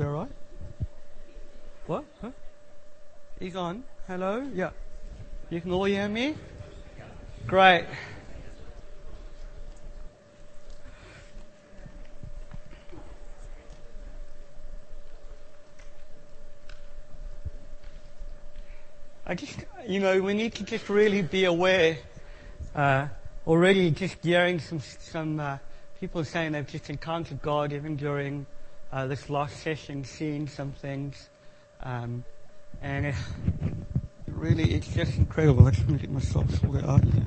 that right? What? Huh? He's on. Hello? Yeah. You can all hear me? Great. We need to just really be aware. Already just hearing some people saying they've just encountered God even during this last session, seeing some things. And it really, it's just incredible. Let's get myself sorted out here.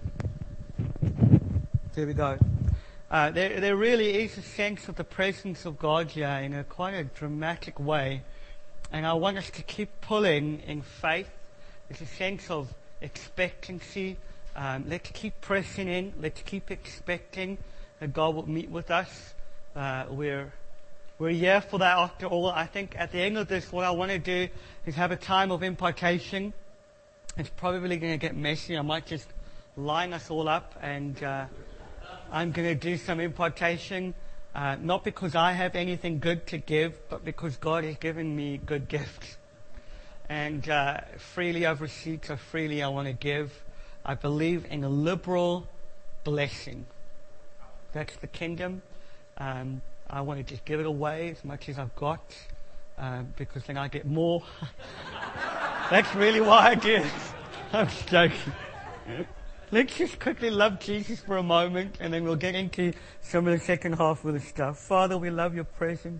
There we go. There really is a sense of the presence of God here in a quite a dramatic way. And I want us to keep pulling in faith. There's a sense of expectancy. Let's keep pressing in. Let's keep expecting that God will meet with us. We're here for that after all. I think at the end of this, what I want to do is have a time of impartation. It's probably going to get messy. I might just line us all up and I'm going to do some impartation. Not because I have anything good to give, but because God has given me good gifts. And freely I've received, so freely I want to give. I believe in a liberal blessing. That's the kingdom. I want to just give it away as much as I've got, because then I get more. That's really why I give. I'm joking. Let's just quickly love Jesus for a moment, and then we'll get into some of the second half of the stuff. Father, we love your presence.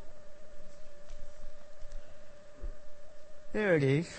There it is.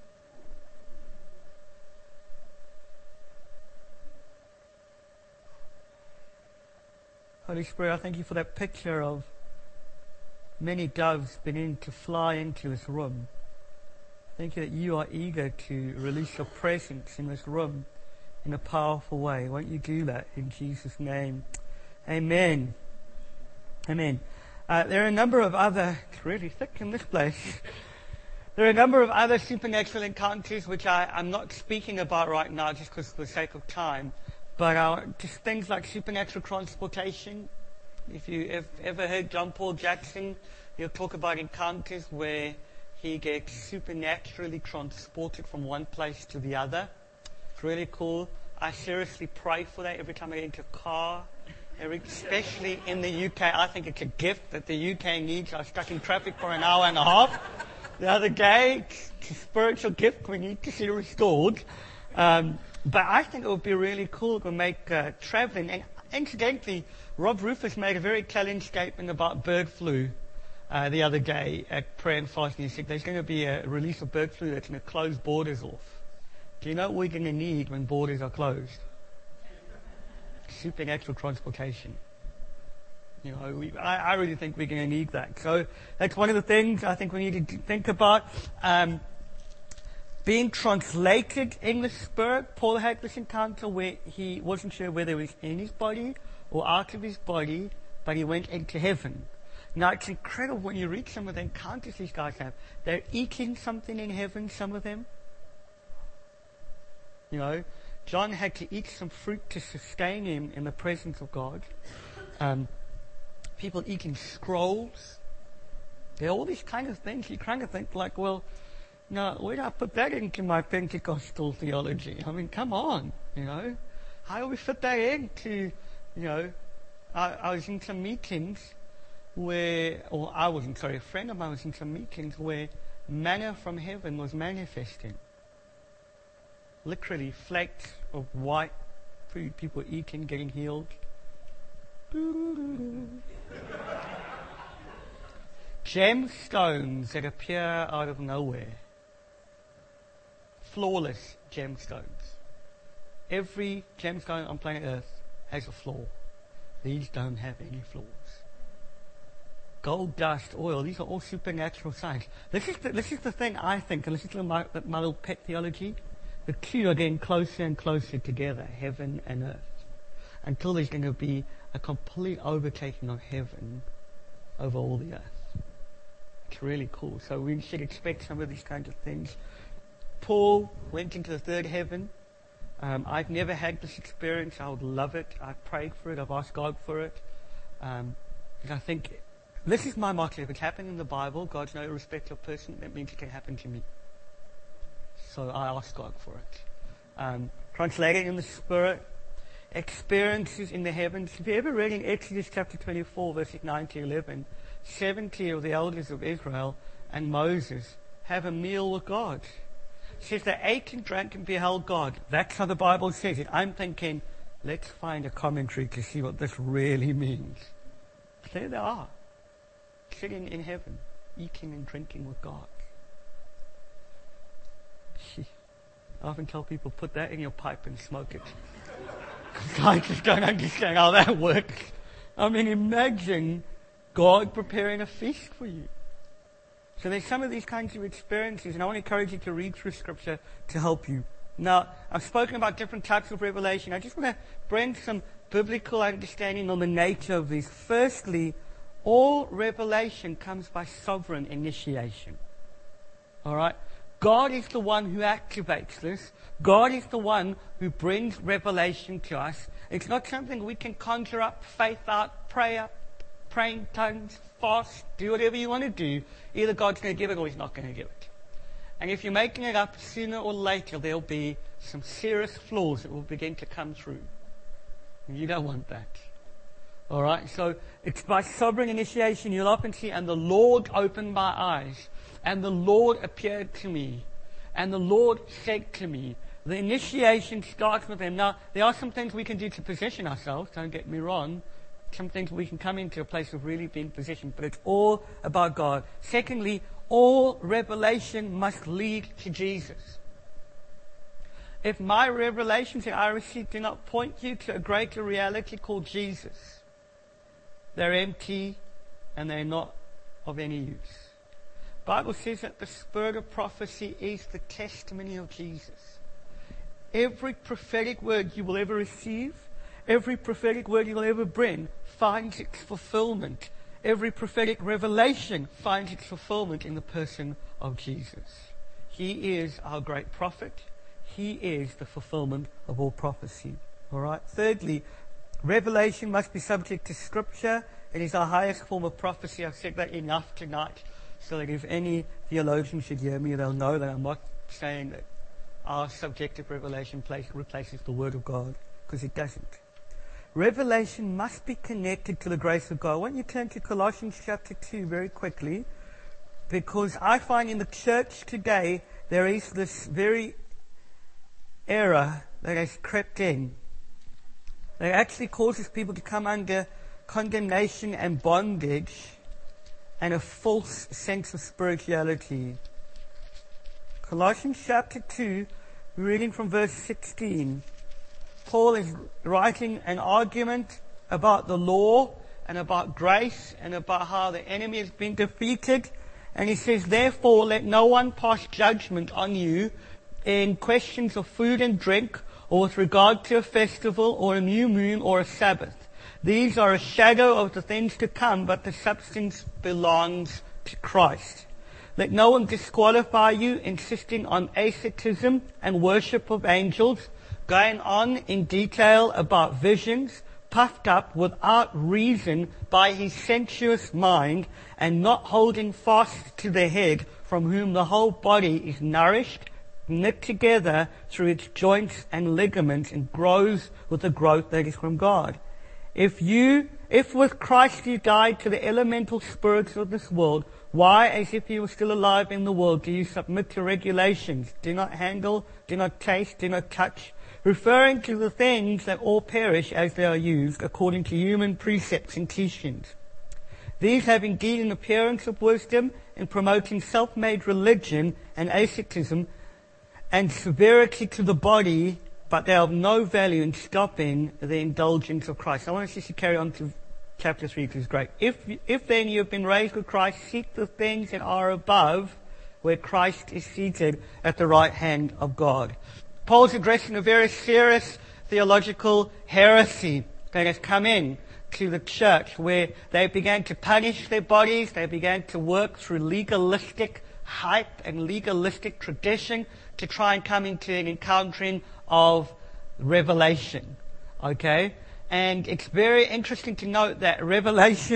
Holy Spirit, I thank you for that picture of many doves beginning to fly into this room. Thank you that you are eager to release your presence in this room in a powerful way. Won't you do that in Jesus' name? Amen. Amen. There are a number of other, it's really thick in this place. There are a number of other supernatural encounters which I'm not speaking about right now just because for the sake of time. But just things like supernatural transportation. If you've ever heard John Paul Jackson, he'll talk about encounters where he gets supernaturally transported from one place to the other. It's really cool. I seriously pray for that every time I get into a car. Especially in the UK. I think it's a gift that the UK needs. I was stuck in traffic for an hour and a half the other day. It's a spiritual gift we need to see restored. But I think it would be really cool to make traveling. And incidentally, Rob Rufus made a very telling statement about bird flu the other day at Prayer and Fasting. He said there's going to be a release of bird flu that's going to close borders off. Do you know what we're going to need when borders are closed? Supernatural transportation. I really think we're going to need that. So that's one of the things I think we need to think about. Being translated in the Spirit. Paul had this encounter where he wasn't sure whether he was in his body or out of his body, but he went into heaven. Now, it's incredible when you read some of the encounters these guys have. They're eating something in heaven, some of them. John had to eat some fruit to sustain him in the presence of God. People eating scrolls. There are all these kind of things. You kind of think like, well, no, where do I put that into my Pentecostal theology? I mean, come on, How do we fit that into, I was in some meetings a friend of mine was in some meetings where manna from heaven was manifesting. Literally flakes of white food, people eating, getting healed. Gemstones that appear out of nowhere. Flawless gemstones. Every gemstone on planet Earth has a flaw. These don't have any flaws. Gold dust, oil, these are all supernatural signs. This is the thing I think, and this is my little pet theology. The two are getting closer and closer together, heaven and earth, until there's going to be a complete overtaking of heaven over all the earth. It's really cool. So we should expect some of these kinds of things. Paul went into the third heaven. I've never had this experience. I would love it. I've prayed for it. I've asked God for it. And I think This is my motto. If it's happening in the Bible, God's no respecter of person, that means it can happen to me. So I ask God for it. Translated in the Spirit, experiences in the heavens. If you ever read in Exodus chapter 24, verses 9 to 11, 70 of the elders of Israel and Moses have a meal with God. It says they ate and drank and beheld God. That's how the Bible says it. I'm thinking, let's find a commentary to see what this really means. There they are, sitting in heaven, eating and drinking with God. I often tell people, put that in your pipe and smoke it. I just don't understand how that works. I mean, imagine God preparing a feast for you. So there's some of these kinds of experiences, and I want to encourage you to read through Scripture to help you. Now, I've spoken about different types of revelation. I just want to bring some biblical understanding on the nature of these. Firstly, all revelation comes by sovereign initiation. All right? God is the one who activates this. God is the one who brings revelation to us. It's not something we can conjure up, faith out, pray in tongues, fast, do whatever you want to do. Either God's going to give it or He's not going to give it. And if you're making it up, sooner or later there'll be some serious flaws that will begin to come through. And you don't want that. All right? So it's by sovereign initiation. You'll often see, and the Lord opened my eyes, and the Lord appeared to me, and the Lord said to me. The initiation starts with Him. Now, there are some things we can do to position ourselves, don't get me wrong. Some things we can come into a place of really being positioned, but it's all about God. Secondly, all revelation must lead to Jesus. If my revelations that I receive do not point you to a greater reality called Jesus, they're empty and they're not of any use. The Bible says that the spirit of prophecy is the testimony of Jesus. Every prophetic word you will ever receive, every prophetic word you will ever bring finds its fulfillment. Every prophetic revelation finds its fulfillment in the person of Jesus. He is our great prophet. He is the fulfillment of all prophecy. All right. Thirdly, revelation must be subject to Scripture. It is our highest form of prophecy. I've said that enough tonight, so that if any theologian should hear me, they'll know that I'm not saying that our subjective revelation replaces the Word of God, because it doesn't. Revelation must be connected to the grace of God. I want you to turn to Colossians chapter 2 very quickly, because I find in the church today there is this very error that has crept in that actually causes people to come under condemnation and bondage and a false sense of spirituality. Colossians chapter 2, reading from verse 16. Paul is writing an argument about the law and about grace and about how the enemy has been defeated. And he says, therefore, let no one pass judgment on you in questions of food and drink, or with regard to a festival, or a new moon, or a Sabbath. These are a shadow of the things to come, but the substance belongs to Christ. Let no one disqualify you, insisting on asceticism and worship of angels, going on in detail about visions, puffed up without reason by his sensuous mind, and not holding fast to the head, from whom the whole body is nourished, knit together through its joints and ligaments, and grows with the growth that is from God. If with Christ you died to the elemental spirits of this world, why, as if you were still alive in the world, do you submit to regulations? Do not handle, do not taste, do not touch, referring to the things that all perish as they are used, according to human precepts and teachings. These have indeed an appearance of wisdom in promoting self-made religion and asceticism and severity to the body, but they have no value in stopping the indulgence of Christ. I want us just to carry on to chapter 3, which is great. If then you have been raised with Christ, seek the things that are above, where Christ is seated at the right hand of God. Paul's addressing a very serious theological heresy that has come in to the church, where they began to punish their bodies, they began to work through legalistic hype and legalistic tradition to try and come into an encountering of revelation. Okay? And it's very interesting to note that revelation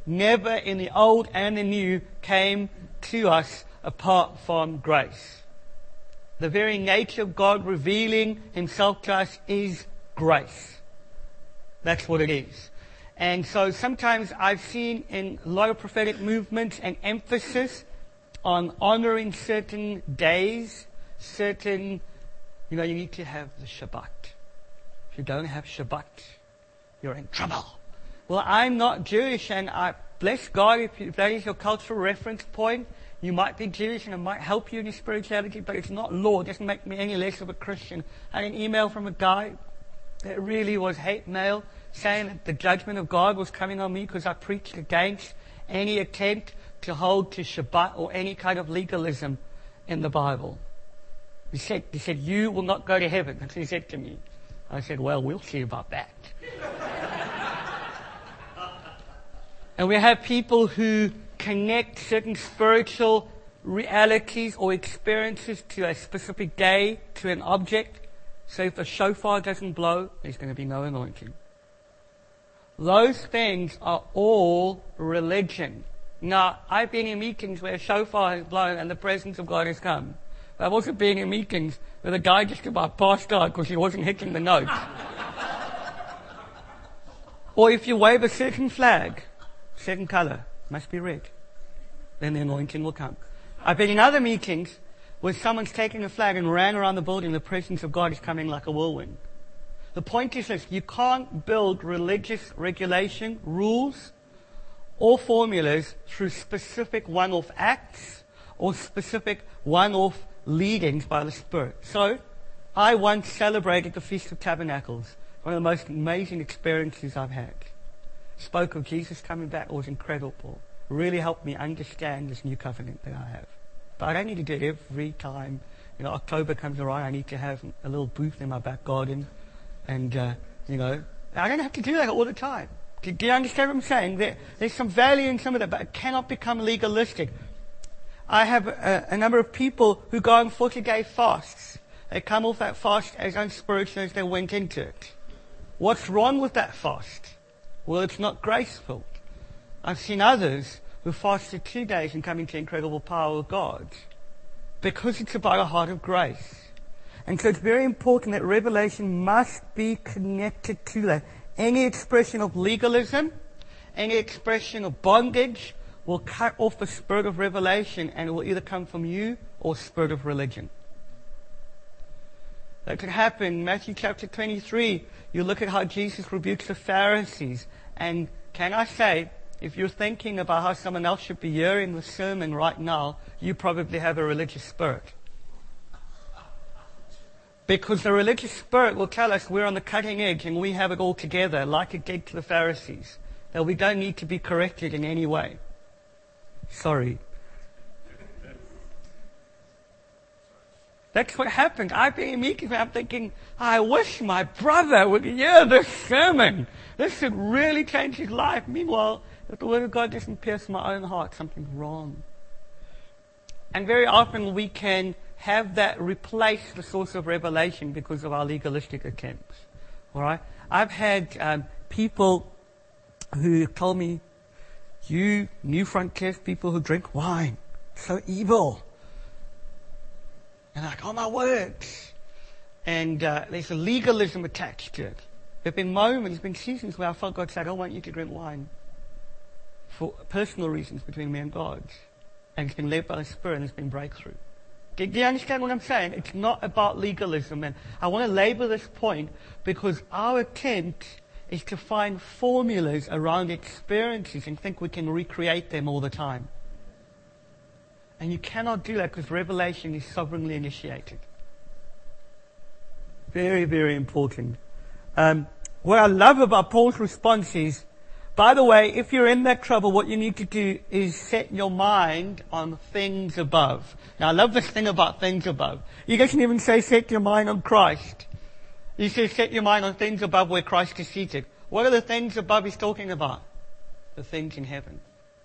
never in the old and the new came to us apart from grace. The very nature of God revealing himself to us is grace. That's what it is. And so sometimes I've seen in a lot of prophetic movements an emphasis on honoring certain days, you need to have the Shabbat. If you don't have Shabbat, you're in trouble. Well, I'm not Jewish, and I bless God if that is your cultural reference point. You might be Jewish and it might help you in your spirituality, but it's not law. It doesn't make me any less of a Christian. I had an email from a guy that really was hate mail, saying that the judgment of God was coming on me because I preached against any attempt to hold to Shabbat or any kind of legalism in the Bible. He said, you will not go to heaven. That's what he said to me. I said, well, we'll see about that. And we have people who connect certain spiritual realities or experiences to a specific day, to an object. So if the shofar doesn't blow, there's going to be no anointing. Those things are all religion. Now, I've been in meetings where a shofar has blown and the presence of God has come. But I've also been in meetings where the guy just about passed out because he wasn't hitting the note. Or if you wave a certain flag, certain color, must be red, then the anointing will come. I've been in other meetings where someone's taken a flag and ran around the building, the presence of God is coming like a whirlwind. The point is this: you can't build religious regulation, rules, or formulas through specific one-off acts or specific one-off leadings by the Spirit. So, I once celebrated the Feast of Tabernacles, one of the most amazing experiences I've had. Spoke of Jesus coming back. It was incredible. Really helped me understand this new covenant that I have. But I don't need to do it every time. October comes around, I need to have a little booth in my back garden. And, I don't have to do that all the time. Do you understand what I'm saying? There's some value in some of that, but it cannot become legalistic. I have a number of people who go on 40-day fasts. They come off that fast as unspiritual as they went into it. What's wrong with that fast? Well, it's not graceful. I've seen others who fasted 2 days and come into incredible power of God because it's about a heart of grace. And so it's very important that revelation must be connected to that. Any expression of legalism, any expression of bondage will cut off the spirit of revelation, and it will either come from you or spirit of religion. That could happen. In Matthew chapter 23, you look at how Jesus rebukes the Pharisees. And can I say, if you're thinking about how someone else should be hearing the sermon right now, you probably have a religious spirit. Because the religious spirit will tell us we're on the cutting edge and we have it all together, like it did to the Pharisees. That we don't need to be corrected in any way. Sorry. That's what happened. I've been in meetings where I'm thinking, I wish my brother would hear this sermon. This should really change his life. Meanwhile, if the Word of God doesn't pierce my own heart, something's wrong. And very often we can have that replace the source of revelation because of our legalistic attempts. All right? I've had people who told me, you New Frontiers people who drink wine, so evil. And I'm like, oh my word. And there's a legalism attached to it. There have been moments, been seasons where I felt God said, I don't want you to drink wine. For personal reasons between me and God. And it's been led by the Spirit and there's been breakthrough. Do you understand what I'm saying? It's not about legalism. And I want to labor this point because our attempt is to find formulas around experiences and think we can recreate them all the time. And you cannot do that because revelation is sovereignly initiated. Very, very important. What I love about Paul's response is, by the way, if you're in that trouble, what you need to do is set your mind on things above. Now, I love this thing about things above. He doesn't even say set your mind on Christ. He says set your mind on things above where Christ is seated. What are the things above he's talking about? The things in heaven.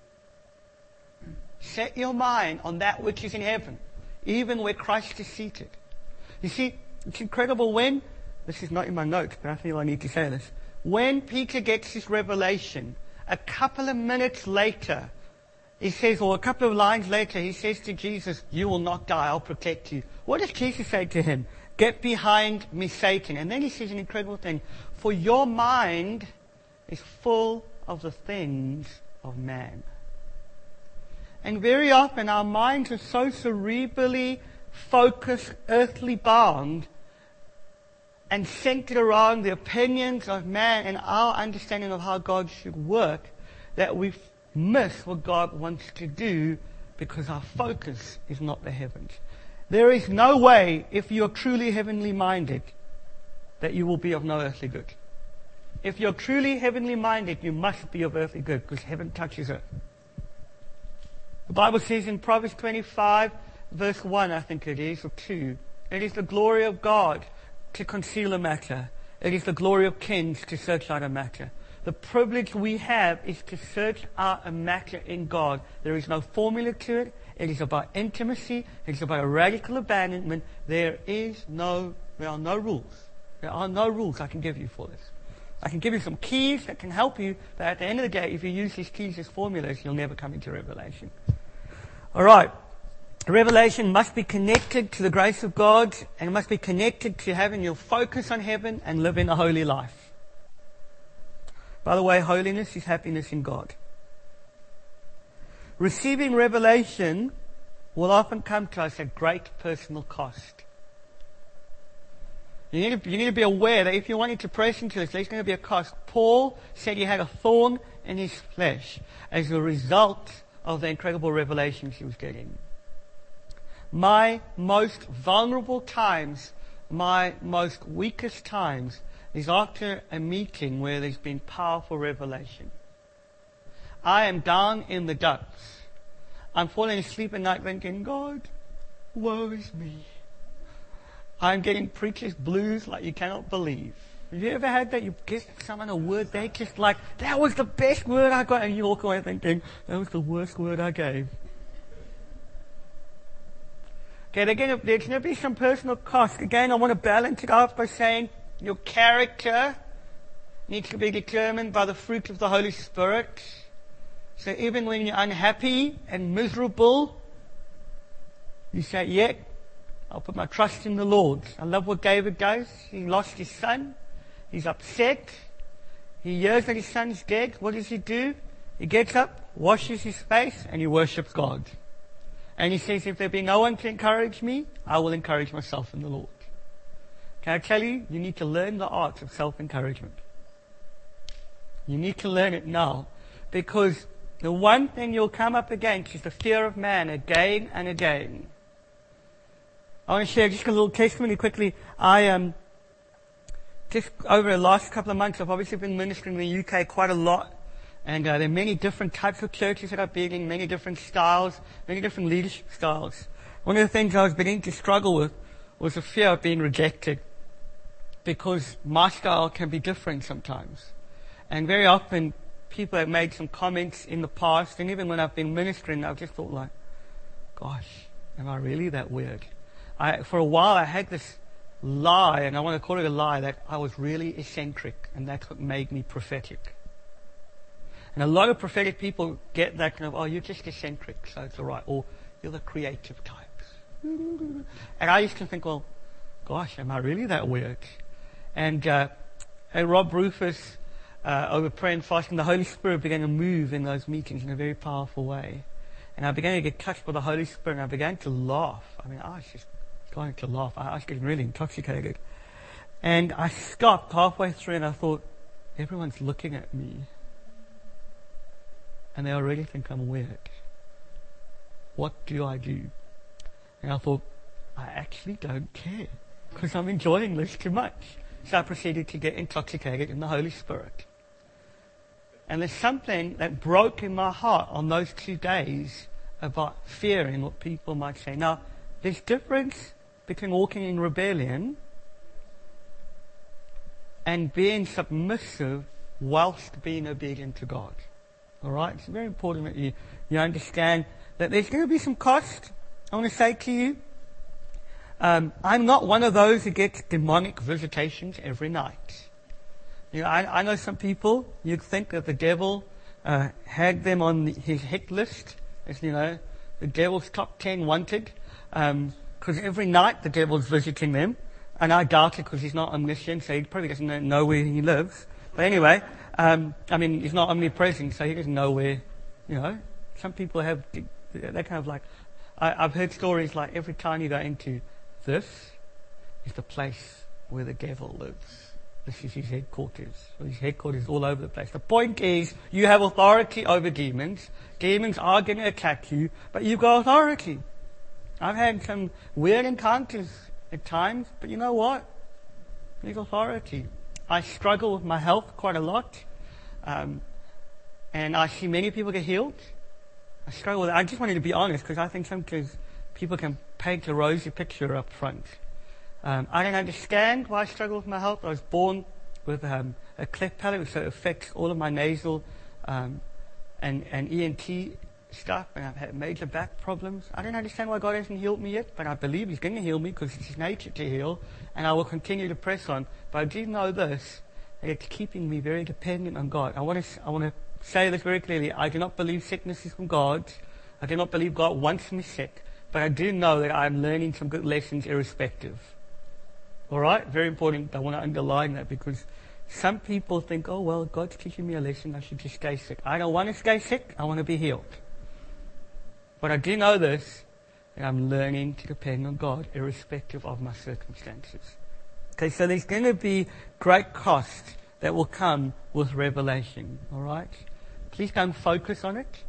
Set your mind on that which is in heaven, even where Christ is seated. You see, it's incredible this is not in my notes, but I feel I need to say this. When Peter gets his revelation A couple of minutes later, he says, or a couple of lines later, he says to Jesus, you will not die, I'll protect you. What does Jesus say to him? Get behind me, Satan. And then he says an incredible thing. For your mind is full of the things of man. And very often our minds are so cerebrally focused, earthly bound, and centered around the opinions of man and our understanding of how God should work, that we miss what God wants to do because our focus is not the heavens. There is no way, if you're truly heavenly minded, that you will be of no earthly good. If you're truly heavenly minded, you must be of earthly good, because heaven touches earth. The Bible says in Proverbs 25, verse 1, I think it is, or 2, it is the glory of God to conceal a matter. It is the glory of kings to search out a matter. The privilege we have is to search out a matter in God. There is no formula to it. It is about intimacy. It is about a radical abandonment. There are no rules. There are no rules I can give you for this. I can give you some keys that can help you, but at the end of the day, if you use these keys as formulas, you'll never come into revelation. All right. Revelation must be connected to the grace of God, and it must be connected to having your focus on heaven and living a holy life. By the way, holiness is happiness in God. Receiving revelation will often come to us at great personal cost. You need to be aware that if you're wanting to press into this, there's going to be a cost. Paul said he had a thorn in his flesh as a result of the incredible revelations he was getting. My most vulnerable times, my most weakest times, is after a meeting where there's been powerful revelation. I am down in the dumps. I'm falling asleep at night thinking, God, woe is me. I'm getting preacher's blues like you cannot believe. Have you ever had that? You give someone a word, they just like, that was the best word I got, and you walk away thinking, that was the worst word I gave. Okay, again, there's going to be some personal cost. Again, I want to balance it out by saying your character needs to be determined by the fruit of the Holy Spirit. So even when you're unhappy and miserable, you say, yeah, I'll put my trust in the Lord. I love what David does. He lost his son. He's upset. He hears that his son's dead. What does he do? He gets up, washes his face, and he worships God. And he says, if there be no one to encourage me, I will encourage myself in the Lord. Can I tell you, you need to learn the art of self-encouragement. You need to learn it now. Because the one thing you'll come up against is the fear of man again and again. I want to share just a little testimony quickly. Just over the last couple of months, I've obviously been ministering in the UK quite a lot. And there are many different types of churches that I've been in, many different styles, many different leadership styles. One of the things I was beginning to struggle with was the fear of being rejected. Because my style can be different sometimes. And very often, people have made some comments in the past, and even when I've been ministering, I've just thought like, gosh, am I really that weird? For a while, I had this lie, and I want to call it a lie, that I was really eccentric, and that's what made me prophetic. And a lot of prophetic people get that kind of, oh, you're just eccentric, so it's all right, or you're the creative types. And I used to think, well, gosh, am I really that weird? And Rob Rufus, over prayer and fasting, the Holy Spirit began to move in those meetings in a very powerful way. And I began to get touched by the Holy Spirit, and I began to laugh. I mean, I was just going to laugh. I was getting really intoxicated. And I stopped halfway through, and I thought, everyone's looking at me. And they already think I'm weird. What do I do? And I thought, I actually don't care, because I'm enjoying this too much. So I proceeded to get intoxicated in the Holy Spirit. And there's something that broke in my heart on those 2 days about fearing what people might say. Now, there's difference between walking in rebellion and being submissive whilst being obedient to God. All right? It's very important that you understand that there's going to be some cost. I want to say to you, I'm not one of those who gets demonic visitations every night. You know, I know some people, you'd think that the devil had them on his hit list, as you know, the devil's top 10 wanted, because every night the devil's visiting them, and I doubt it because he's not omniscient, so he probably doesn't know where he lives. But anyway, he's not omnipresent, so he doesn't know where, some people have, they're kind of like, I've heard stories like every time you go into this is the place where the devil lives. This is his headquarters. His headquarters all over the place. The point is, you have authority over demons. Demons are going to attack you, but you've got authority. I've had some weird encounters at times, but you know what? There's authority. I struggle with my health quite a lot, and I see many people get healed. I struggle with it. I just wanted to be honest, because I think sometimes people can paint a rosy picture up front. I don't understand why I struggle with my health. I was born with a cleft palate, so it affects all of my nasal and ENT stuff, and I've had major back problems. I don't understand why God hasn't healed me yet, but I believe He's going to heal me because it's His nature to heal, and I will continue to press on. But I do know this, that it's keeping me very dependent on God. I want to say this very clearly. I do not believe sickness is from God. I do not believe God wants me sick, but I do know that I'm learning some good lessons irrespective. All right? Very important. I want to underline that because some people think, oh, well, God's teaching me a lesson. I should just stay sick. I don't want to stay sick. I want to be healed. But I do know this, that I'm learning to depend on God irrespective of my circumstances. Okay, so there's going to be great cost that will come with revelation. All right? Please don't focus on it.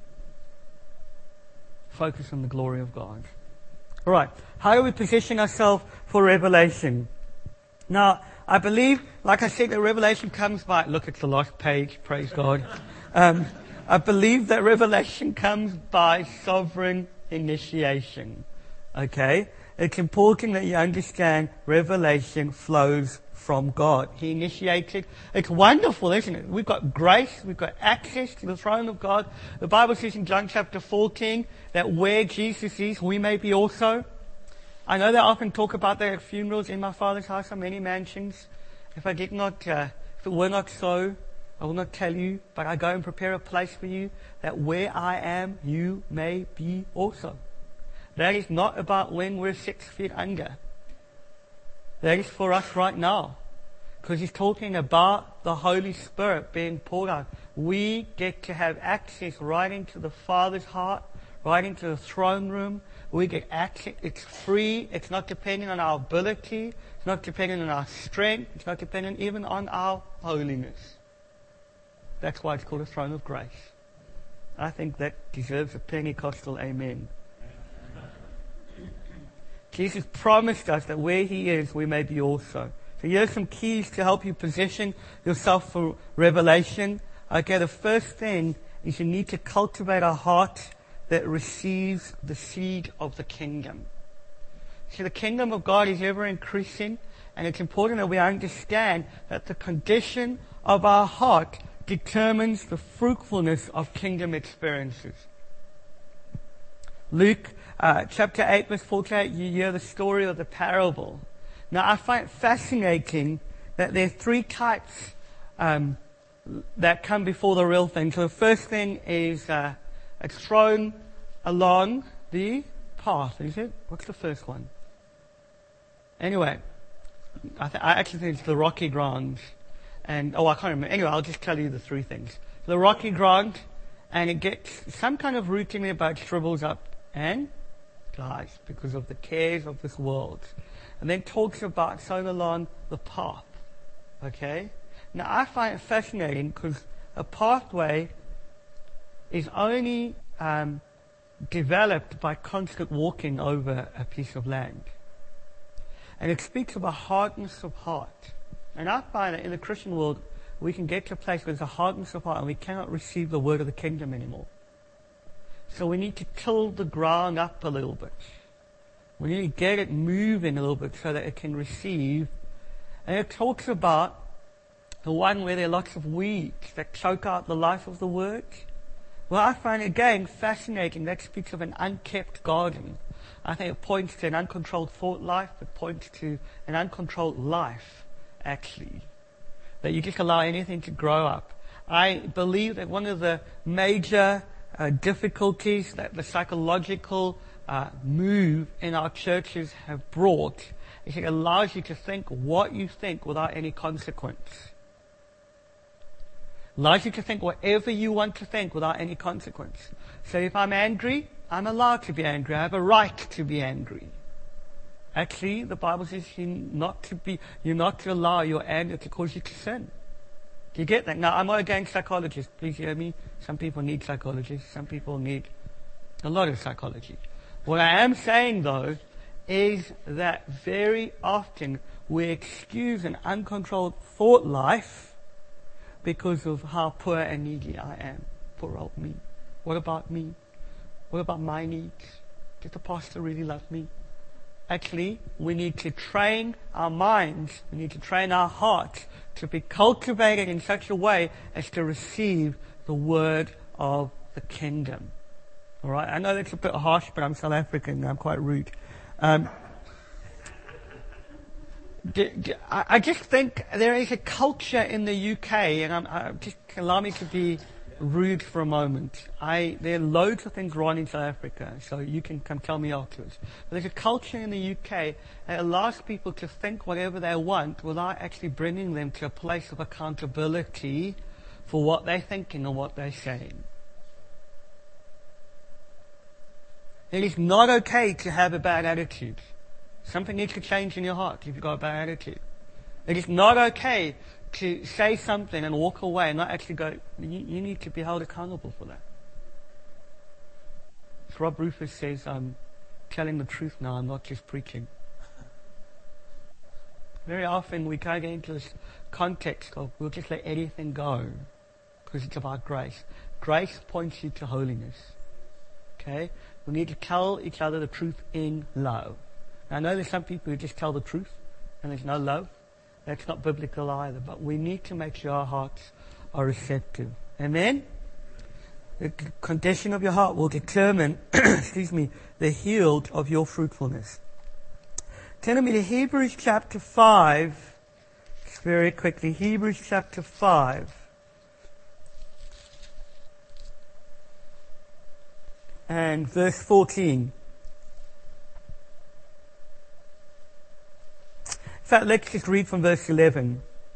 Focus on the glory of God. All right. How do we position ourselves for revelation? Now, I believe, like I said, that revelation comes by, look at the last page, praise God. I believe that revelation comes by sovereign initiation. Okay? It's important that you understand revelation flows from God. He initiated. It's wonderful, isn't it? We've got grace. We've got access to the throne of God. The Bible says in John chapter 14 that where Jesus is, we may be also. I know they often talk about that at funerals. In my Father's house are many mansions. If it were not so, I will not tell you, but I go and prepare a place for you, that where I am, you may be also. That is not about when we're 6 feet under. That is for us right now. Because He's talking about the Holy Spirit being poured out. We get to have access right into the Father's heart, right into the throne room. We get access. It's free. It's not dependent on our ability. It's not dependent on our strength. It's not dependent even on our holiness. That's why it's called a throne of grace. I think that deserves a Pentecostal amen. Jesus promised us that where He is, we may be also. So here's some keys to help you position yourself for revelation. Okay, the first thing is you need to cultivate a heart that receives the seed of the kingdom. See, the kingdom of God is ever increasing, and it's important that we understand that the condition of our heart determines the fruitfulness of kingdom experiences. Luke chapter 8 verse 48, you hear the story of the parable. Now I find it fascinating that there are 3 types that come before the real thing. So the first thing is it's thrown along the path, is it? What's the first one? Anyway, I actually think it's the rocky ground. And, I can't remember. Anyway, I'll just tell you the 3 things. The rocky ground, and it gets some kind of root in it, but it shrivels up and dies because of the cares of this world. And then talks about sown along the path. Okay? Now, I find it fascinating because a pathway is only developed by constant walking over a piece of land. And it speaks of a hardness of heart. And I find that in the Christian world, we can get to a place where there's a hardness of heart and we cannot receive the word of the kingdom anymore. So we need to till the ground up a little bit. We need to get it moving a little bit so that it can receive. And it talks about the one where there are lots of weeds that choke out the life of the word. Well, I find it again fascinating. That speaks of an unkept garden. I think it points to an uncontrolled thought life. It points to an uncontrolled life, actually. That you just allow anything to grow up. I believe that one of the major difficulties that the psychological move in our churches have brought is it allows you to think what you think without any consequence. Allows you to think whatever you want to think without any consequence. So if I'm angry, I'm allowed to be angry. I have a right to be angry. Actually, the Bible says you're not to allow your anger to cause you to sin. Do you get that? Now, I'm not against psychologists. Please hear me. Some people need psychologists. Some people need a lot of psychology. What I am saying, though, is that very often we excuse an uncontrolled thought life because of how poor and needy I am. Poor old me. What about me? What about my needs? Does the pastor really love me? Actually, we need to train our minds, we need to train our hearts to be cultivated in such a way as to receive the word of the kingdom. Alright, I know that's a bit harsh, but I'm South African and I'm quite rude. I just think there is a culture in the UK, and just allow me to be rude for a moment. There are loads of things wrong in South Africa, so you can come tell me afterwards. But there's a culture in the UK that allows people to think whatever they want without actually bringing them to a place of accountability for what they're thinking and what they're saying. It is not okay to have a bad attitude. Something needs to change in your heart if you've got a bad attitude. It is not okay to say something and walk away and not actually go, you need to be held accountable for that. As Rob Rufus says, I'm telling the truth now, I'm not just preaching. Very often we can't get into this context of we'll just let anything go because it's about grace. Grace points you to holiness. Okay? We need to tell each other the truth in love. Now, I know there's some people who just tell the truth and there's no love. That's not biblical either. But we need to make sure our hearts are receptive. Amen? The condition of your heart will determine, the yield of your fruitfulness. Turn me to Hebrews chapter 5. Just very quickly. Hebrews chapter 5. And verse 14. In fact, let's just read from verse 11.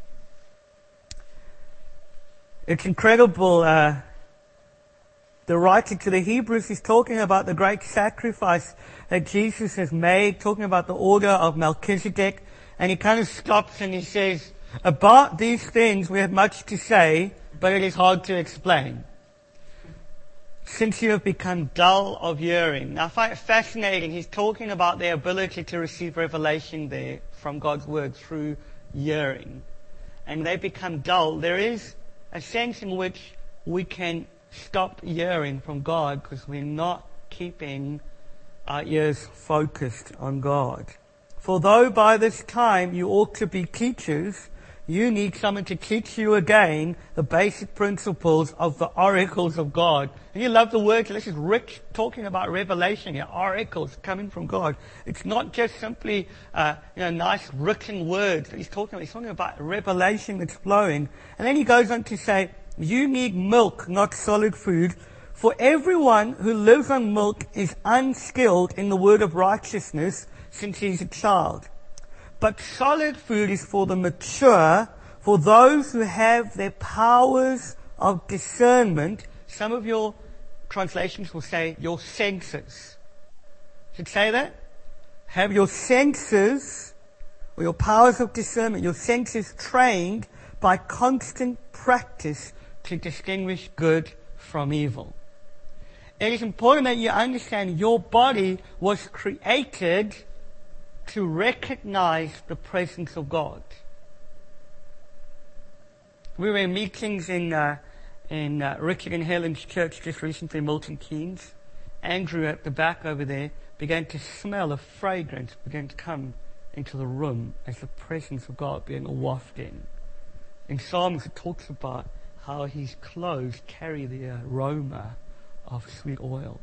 It's incredible. The writer to the Hebrews is talking about the great sacrifice that Jesus has made, talking about the order of Melchizedek, and he kind of stops and he says, about these things we have much to say, but it is hard to explain. Since you have become dull of hearing. Now I find it fascinating. He's talking about their ability to receive revelation there from God's word through hearing. And they become dull. There is a sense in which we can stop hearing from God because we're not keeping our ears focused on God. For though by this time you ought to be teachers, you need someone to teach you again the basic principles of the oracles of God. And you love the word. This is rich talking about revelation here. Oracles coming from God. It's not just simply, nice written words that he's talking about. He's talking about revelation that's flowing. And then he goes on to say, you need milk, not solid food. For everyone who lives on milk is unskilled in the word of righteousness since he's a child. But solid food is for the mature, for those who have their powers of discernment. Some of your translations will say your senses. Should it say that? Have your senses, or your powers of discernment, your senses trained by constant practice to distinguish good from evil. It is important that you understand your body was created to recognize the presence of God. We were in meetings in Richard and Helen's church just recently, Milton Keynes. Andrew at the back over there began to smell a fragrance, began to come into the room as the presence of God began to waft in. In Psalms it talks about how his clothes carry the aroma of sweet oil.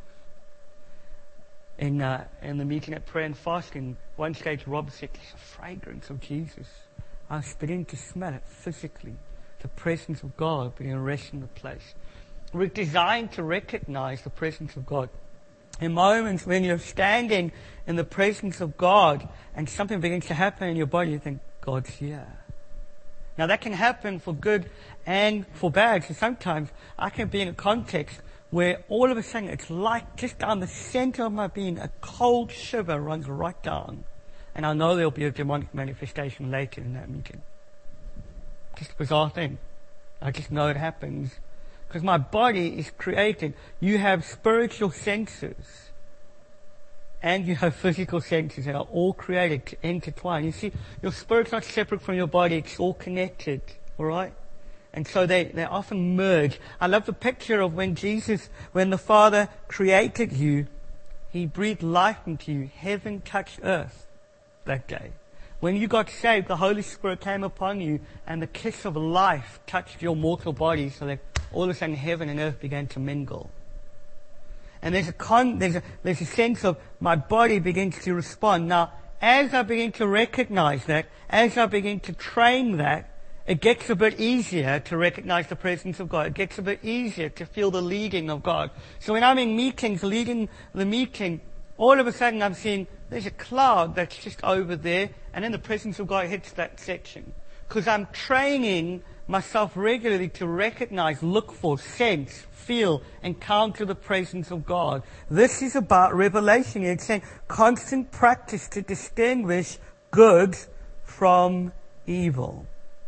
In the meeting at prayer and fasting, one stage Rob said, there's a fragrance of Jesus. I was beginning to smell it physically. the presence of God began to rest in the place. We're designed to recognize the presence of God. In moments when you're standing in the presence of God and something begins to happen in your body, you think, God's here. Now that can happen for good and for bad. So sometimes I can be in a context where all of a sudden it's like just down the center of my being, a cold shiver runs right down. And I know there'll be a demonic manifestation later in that meeting. Just a bizarre thing. I just know it happens. Because my body is created. You have spiritual senses. And you have physical senses that are all created to intertwine. You see, your spirit's not separate from your body. It's all connected. Alright? And so they often merge. I love the picture of when the Father created you, He breathed life into you. Heaven touched earth that day. When you got saved, the Holy Spirit came upon you and the kiss of life touched your mortal body so that all of a sudden heaven and earth began to mingle. And there's a sense of my body begins to respond. Now, as I begin to recognize that, as I begin to train that, it gets a bit easier to recognize the presence of God. It gets a bit easier to feel the leading of God. So when I'm in meetings, leading the meeting, all of a sudden I'm seeing there's a cloud that's just over there, and then the presence of God hits that section. Because I'm training myself regularly to recognize, look for, sense, feel, encounter the presence of God. This is about revelation. It's saying constant practice to distinguish good from evil.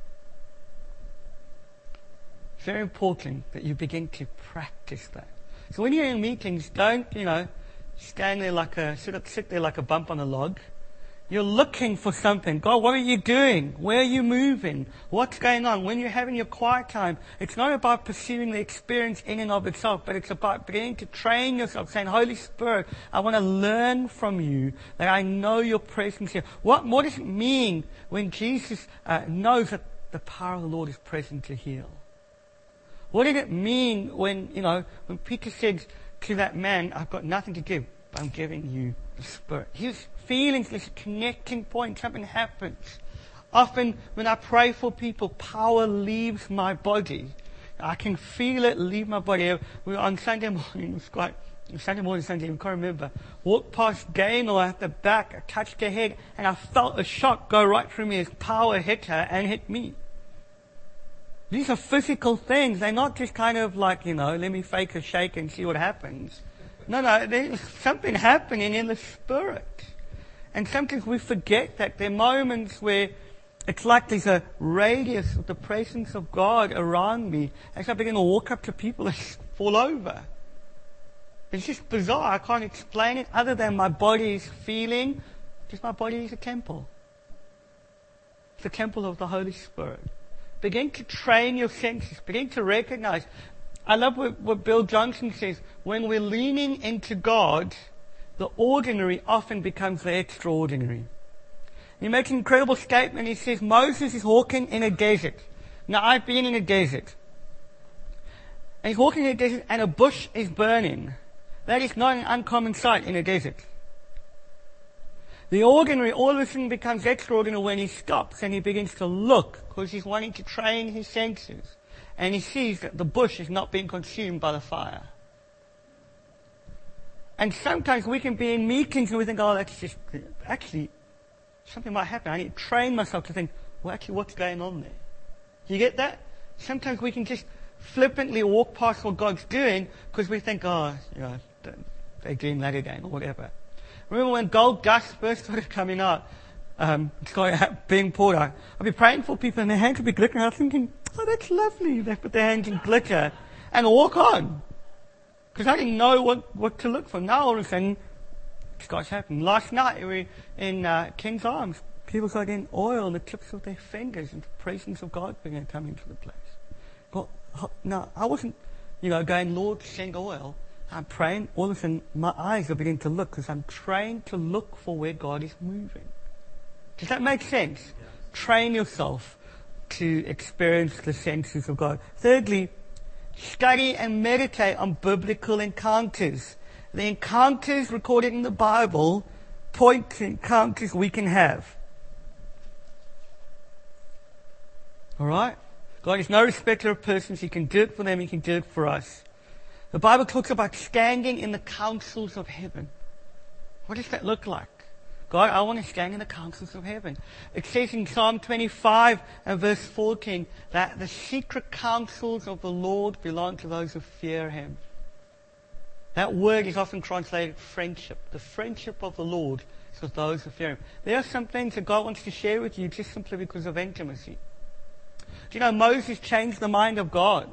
It's very important that you begin to practice that. So when you're in meetings, don't, stand there sit there like a bump on a log. You're looking for something. God, what are you doing? Where are you moving? What's going on? When you're having your quiet time, it's not about pursuing the experience in and of itself, but it's about beginning to train yourself, saying, Holy Spirit, I want to learn from you, that I know your presence here. What does it mean when Jesus knows that the power of the Lord is present to heal? What did it mean when Peter said to that man, I've got nothing to give, but I'm giving you the Spirit? He was feeling this connecting point. Something happens. Often when I pray for people, power leaves my body. I can feel it leave my body. We were on Sunday morning, Sunday, I can't remember. Walked past Gaynor at the back, I touched her head, and I felt a shock go right through me as power hit her and hit me. These are physical things. They're not just kind of like, let me fake a shake and see what happens. No, there's something happening in the Spirit. And sometimes we forget that there are moments where it's like there's a radius of the presence of God around me. As I begin to walk up to people, they fall over. It's just bizarre. I can't explain it other than my body is feeling, because my body is a temple. It's a temple of the Holy Spirit. Begin to train your senses. Begin to recognize. I love what Bill Johnson says. When we're leaning into God, the ordinary often becomes the extraordinary. He makes an incredible statement. He says, Moses is walking in a desert. Now, I've been in a desert. And he's walking in a desert and a bush is burning. That is not an uncommon sight in a desert. The ordinary all of a sudden becomes extraordinary when he stops and he begins to look because he's wanting to train his senses. And he sees that the bush is not being consumed by the fire. And sometimes we can be in meetings and we think, that's just, actually, something might happen. I need to train myself to think, actually, what's going on there? You get that? Sometimes we can just flippantly walk past what God's doing because we think, they're doing that again or whatever. Remember when gold dust first started coming out, being poured out, I'd be praying for people and their hands would be glittering. I was thinking, that's lovely. They put their hands in glitter and walk on. Because I didn't know what to look for. Now all of a sudden, it starts happening. Last night we were in King's Arms. People started getting oil on the tips of their fingers and the presence of God began to come into the place. Well, no, I wasn't, going, Lord, send oil. I'm praying. All of a sudden, my eyes are beginning to look because I'm trained to look for where God is moving. Does that make sense? Yes. Train yourself to experience the senses of God. Thirdly, study and meditate on biblical encounters. The encounters recorded in the Bible point to encounters we can have. Alright? God is no respecter of persons. He can do it for them. He can do it for us. The Bible talks about standing in the councils of heaven. What does that look like? God, I want to stand in the councils of heaven. It says in Psalm 25 and verse 14 that the secret counsels of the Lord belong to those who fear Him. That word is often translated friendship. The friendship of the Lord is with those who fear Him. There are some things that God wants to share with you just simply because of intimacy. Do you know Moses changed the mind of God?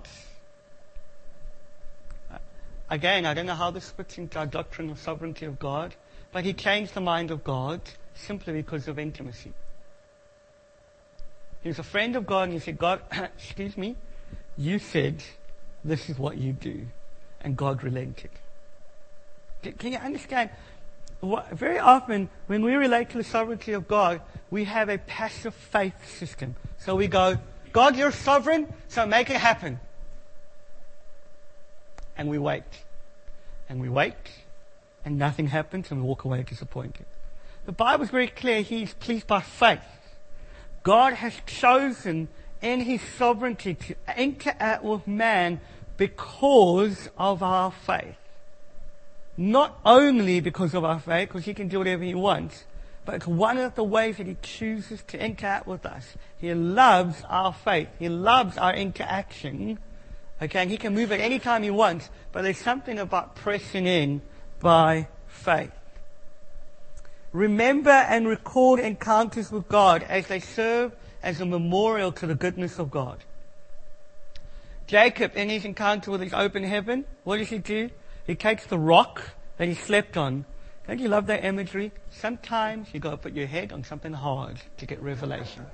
Again, I don't know how this fits into our doctrine of sovereignty of God, but he changed the mind of God simply because of intimacy. He was a friend of God and he said, God, excuse me, you said this is what you do. And God relented. Can you understand? Very often, when we relate to the sovereignty of God, we have a passive faith system. So we go, God, you're sovereign, so make it happen. And we wait. And we wait. And nothing happens and we walk away disappointed. The Bible is very clear. He is pleased by faith. God has chosen in His sovereignty to interact with man because of our faith. Not only because of our faith, because He can do whatever He wants, but it's one of the ways that He chooses to interact with us. He loves our faith. He loves our interaction. Okay, and He can move at any time He wants, but there's something about pressing in by faith. Remember and record encounters with God as they serve as a memorial to the goodness of God. Jacob, in his encounter with his open heaven, what does he do? He takes the rock that he slept on. Don't you love that imagery? Sometimes you got to put your head on something hard to get revelation.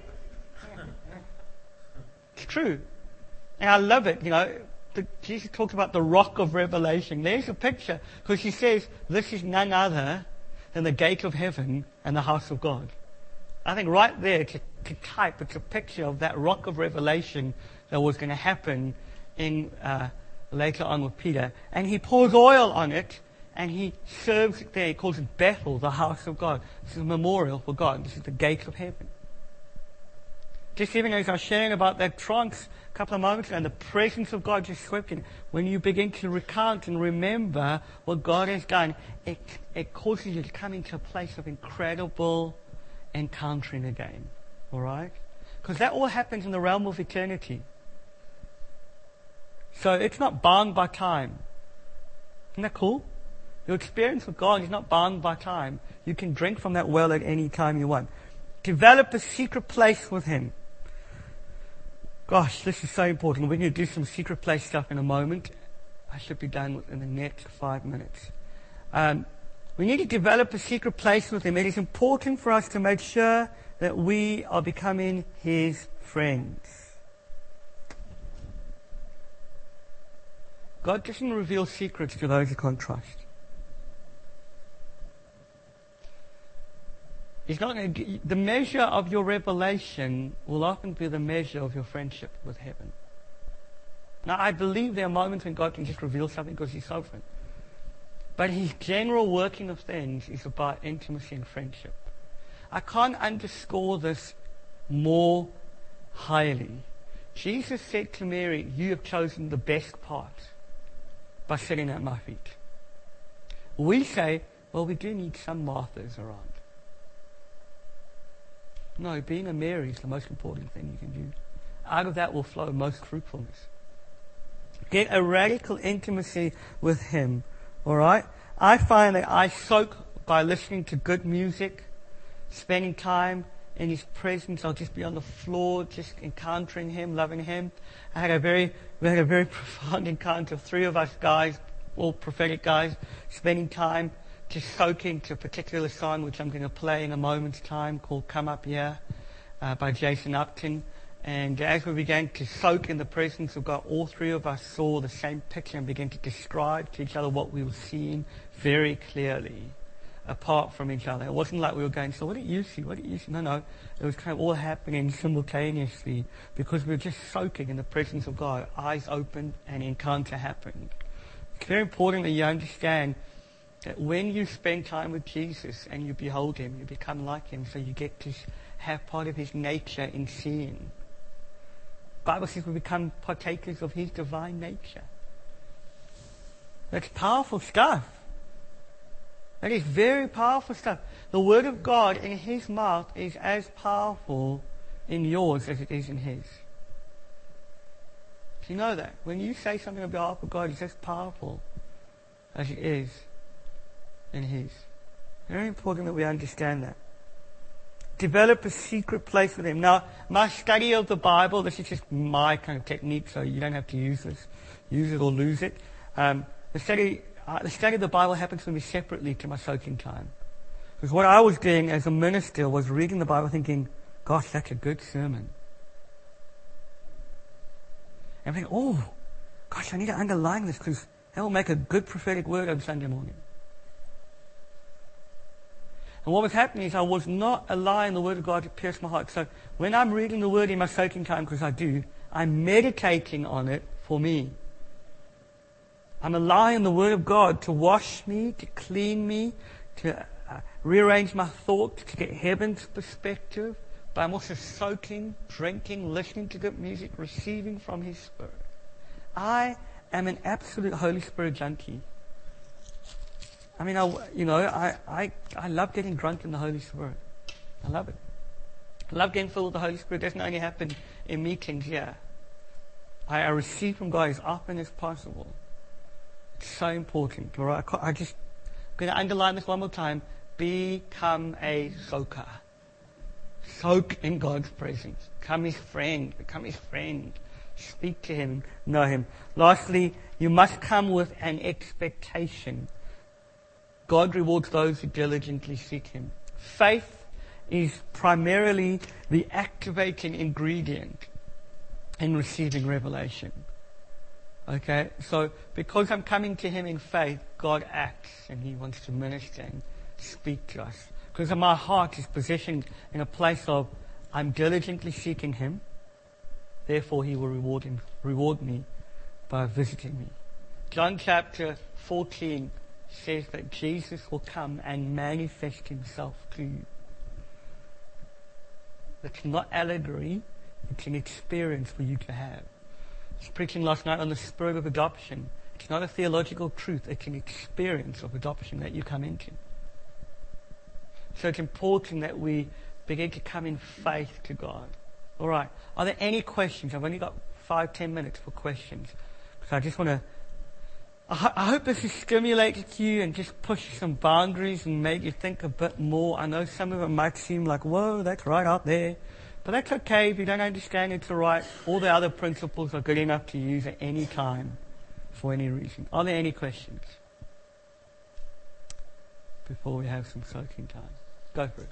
It's true. And I love it, you know. Jesus talks about the rock of revelation. There's a picture, because He says, this is none other than the gate of heaven and the house of God. I think right there, to type, it's a picture of that rock of revelation that was going to happen in later on with Peter. And He pours oil on it, and He serves it there. He calls it Bethel, the house of God. This is a memorial for God. This is the gate of heaven. Just even as I was sharing about that trance a couple of moments ago, and the presence of God just swept in. When you begin to recount and remember what God has done, it causes you to come into a place of incredible encountering again. All right? Because that all happens in the realm of eternity. So it's not bound by time. Isn't that cool? Your experience with God is not bound by time. You can drink from that well at any time you want. Develop a secret place with Him. Gosh, this is so important. We're going to do some secret place stuff in a moment. I should be done within the next 5 minutes. We need to develop a secret place with Him. It is important for us to make sure that we are becoming His friends. God doesn't reveal secrets to those He can't trust. He's not going to, the measure of your revelation will often be the measure of your friendship with heaven. Now, I believe there are moments when God can just reveal something because He's sovereign. But His general working of things is about intimacy and friendship. I can't underscore this more highly. Jesus said to Mary, you have chosen the best part by sitting at my feet. We say, well, we do need some Marthas around. No, being a Mary is the most important thing you can do. Out of that will flow most fruitfulness. Get a radical intimacy with Him. Alright? I find that I soak by listening to good music, spending time in His presence. I'll just be on the floor, just encountering Him, loving Him. We had a very profound encounter of 3 of us guys, all prophetic guys, spending time just soaking to a particular song which I'm going to play in a moment's time called Come Up Here by Jason Upton. And as we began to soak in the presence of God, all 3 of us saw the same picture and began to describe to each other what we were seeing very clearly apart from each other. It wasn't like we were going, so what did you see? What did you see? No. It was kind of all happening simultaneously because we were just soaking in the presence of God. Eyes opened and encounter happened. It's very important that you understand that when you spend time with Jesus and you behold Him, you become like Him, so you get to have part of His nature in seeing. Bible says we become partakers of His divine nature. That's powerful stuff. That is very powerful stuff. The Word of God in His mouth is as powerful in yours as it is in His. Do you know that? When you say something on behalf of God, it's as powerful as it is in His. Very important that we understand that. Develop a secret place with Him. Now, my study of the Bible, this is just my kind of technique, so you don't have to use this. Use it or lose it. The study of the Bible happens for me separately to my soaking time. Because what I was doing as a minister was reading the Bible thinking, gosh, that's a good sermon. And I'm thinking, oh, gosh, I need to underline this because that will make a good prophetic word on Sunday morning. And what was happening is I was not allowing the Word of God to pierce my heart. So when I'm reading the Word in my soaking time, because I do, I'm meditating on it for me. I'm allowing the Word of God to wash me, to clean me, to rearrange my thoughts, to get heaven's perspective. But I'm also soaking, drinking, listening to good music, receiving from His Spirit. I am an absolute Holy Spirit junkie. I mean, I love getting drunk in the Holy Spirit. I love it. I love getting filled with the Holy Spirit. It doesn't only happen in meetings here. I receive from God as often as possible. It's so important. All right? I'm going to underline this one more time. Become a soaker. Soak in God's presence. Become His friend. Become His friend. Speak to Him. Know Him. Lastly, you must come with an expectation. God rewards those who diligently seek Him. Faith is primarily the activating ingredient in receiving revelation. Okay? So, because I'm coming to Him in faith, God acts and He wants to minister and speak to us. Because my heart is positioned in a place of, I'm diligently seeking Him, therefore He will reward me by visiting me. John chapter 14 says that Jesus will come and manifest Himself to you. It's not allegory, it's an experience for you to have. I was preaching last night on the spirit of adoption. It's not a theological truth, it's an experience of adoption that you come into. So it's important that we begin to come in faith to God. Alright, are there any questions? I've only got 5-10 minutes for questions. So I just want to I hope this has stimulated you and just pushed some boundaries and made you think a bit more. I know some of it might seem like, whoa, that's right out there. But that's okay. If you don't understand, it's all right. All the other principles are good enough to use at any time for any reason. Are there any questions? Before we have some soaking time. Go for it.